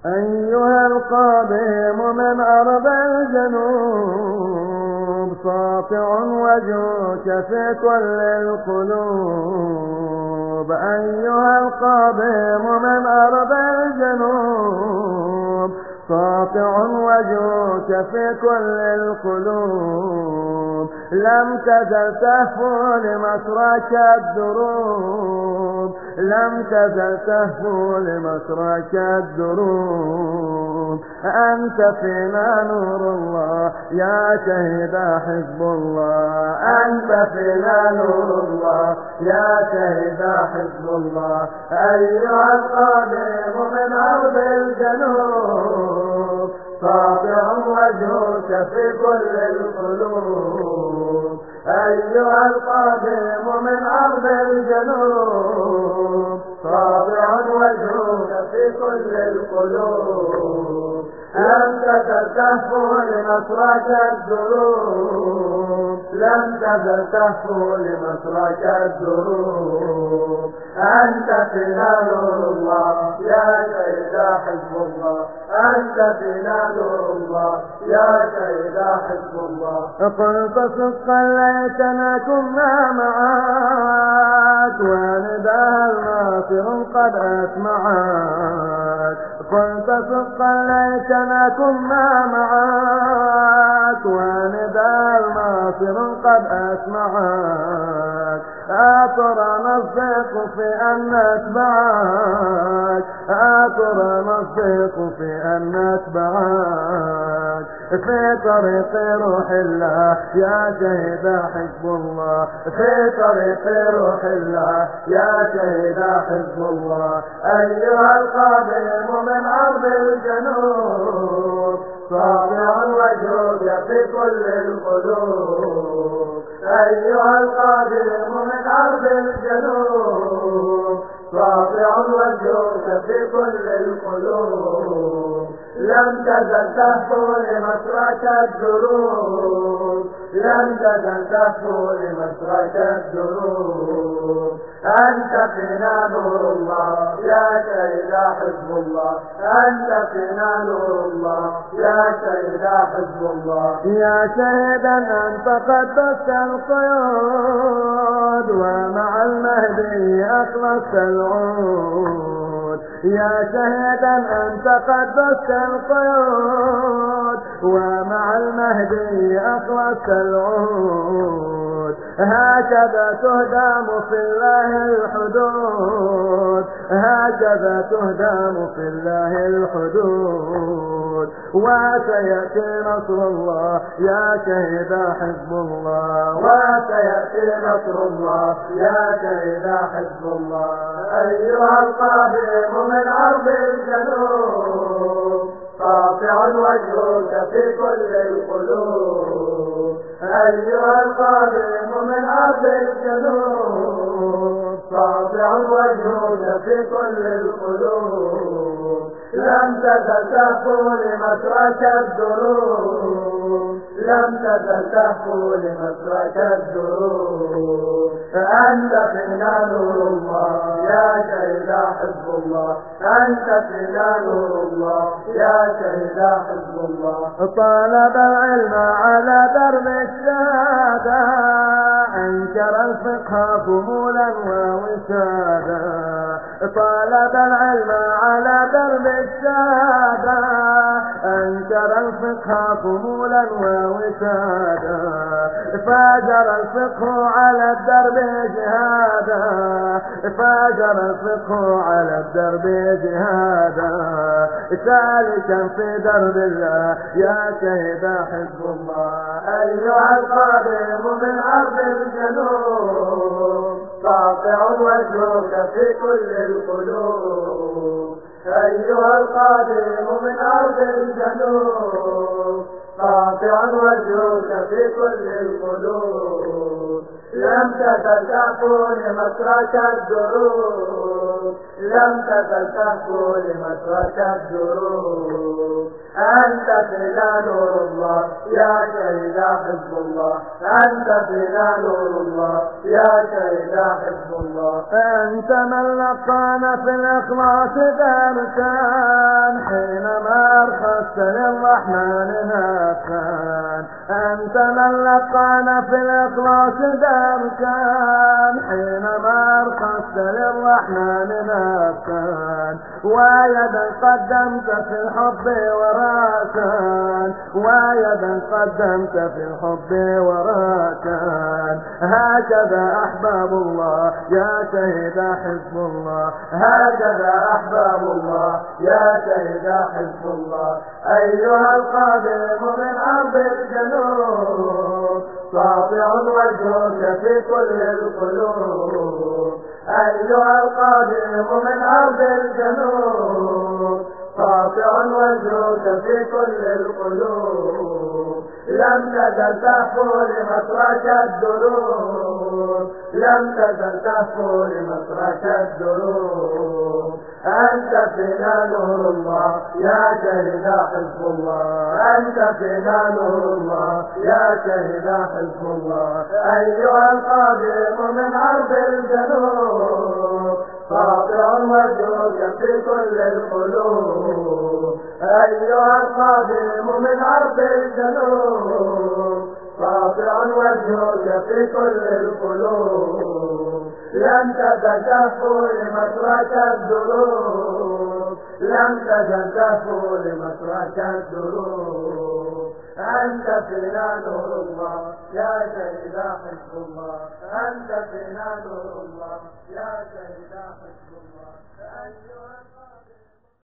أيها القادم من أرض الجنوب، ساطع وجهك في كل القلوب. أيها القادم من أرض الجنوب، ساطع وجهك في كل القلوب. لم تزل تهفو لمسرك الدروب، لم تزل تهفو لمسرك الدروب. أنت فينا نور الله يا شهيد حزب الله، أنت فينا نور الله يا شهيد حزب الله. أيها القادم من أرض الجنوب، ساطع وجهك في كل القلوب. أيها القادم من أرض الجنوب، ساطع وجهك في كل القلوب. لم تزل تهفو لمسرك الدروب، لم تزل تهفو لمسرك الدروب. أنت فينا نور الله يا شهيد حزب الله، أنت فينا نور الله يا شهيد حزب الله. قلت صدقا ليتنا كنا معاك، ونداها الناصر قد أسمعك. قلت صدقا ليتنا كنا معاك، ونداها الناصر قد أسمعك. أترى نصدق في أن نتبعك، أترى نصدق في أن نتبعك. في طريق روح الله يا شهيد حزب الله، في طريق روح الله يا شهيد حزب الله. أيها القادم من أرض الجنوب، ساطع وجهك في كل القلوب. أيها القادم من أرض الجنوب، ساطع وجهك في كل القلوب. لم تزل تهفو لمسرك الدروب، لم تزل تهفو لمسرك الدروب. أنت فينا نور الله يا شهيد حزب الله، أنت فينا نور الله يا شهيد حزب الله. يا شهيدا أنت قد دست القيود، ومع المهدي أخلصت العود. يا شهيدا أنت قد دست القيود، ومع المهدي أخلصت العود. هكذا تهدم في الله الحدود، هكذا تهدم في الله الحدود. وسيأتي نصر الله يا شهيد حزب الله، وسيأتي نصر الله يا شهيد حزب الله. أيها القادم من أرض الجنوب، ساطع وجهك في كل القلوب. أيها القادم من أرض الجنوب، ساطع وجهك في كل القلوب. لم تزل تهفو لمسرك الدروب، لم تزل تهفو لمسرك الدروب. أنت فينا نور الله يا شهيد حزب الله، أنت فينا نور الله يا شهيد حزب الله. طالب العلم على درب الشهادة، أنكر الفقه خمولا ووسادا. طالب العلم على درب الشهادة، أنكر الفقه خمولا ووسادا. فاجر الفقه على الدرب جهادا، فاجر الفقه على الدرب جهادا. سالكا في درب الله يا شهيد حزب الله. أيها القادم من أرض الجنوب، ساطع وجهك في كل القلوب. أيها القادم من أرض الجنوب، ساطع وجهك في كل القلوب. لم تزل تهفو لمسرك الدروب، لم تزل تهفو لمسرك الدروب. أنت فينا نور الله يا شهيد حزب الله، أنت فينا نور الله يا شهيد حزب الله. أنت من لقانا في الإخلاص درسان، حين رقصت للرحمن نفسان. أنت من لقانا في الإخلاص دركان حينما رقصت للرحمن نفسان. ويدا قدمت في الحب وراسان ويدا قدمت في الحب وراسان. هكذا أحباب الله يا شهد حزب الله. هكذا أحباب الله يا شهد حزب الله. أيها القادم من أرض الجنوب ساطع وجهك في كل القلوب. أيها القادم من أرض الجنوب ساطع وجهك في كل القلوب. لم تزل تهفو لمسرك الدروب. لم تزل تهفو لمسرك الدروب. أنت فينا نور الله يا شهد حزب الله. أنت فينا نور الله يا شهد حزب الله. أيها القادم من أرض الجنوب ساطع وجهك في كل القلوب. أيها القادم من أرض الجنوب ساطع وجهك في كل القلوب. لم تزل تهفو لمسرك الدروب. لم تزل تهفو لمسرك الدروب. أنت فينا نور الله يا شهد حزب الله. أنت فينا نور الله يا شهد حزب الله.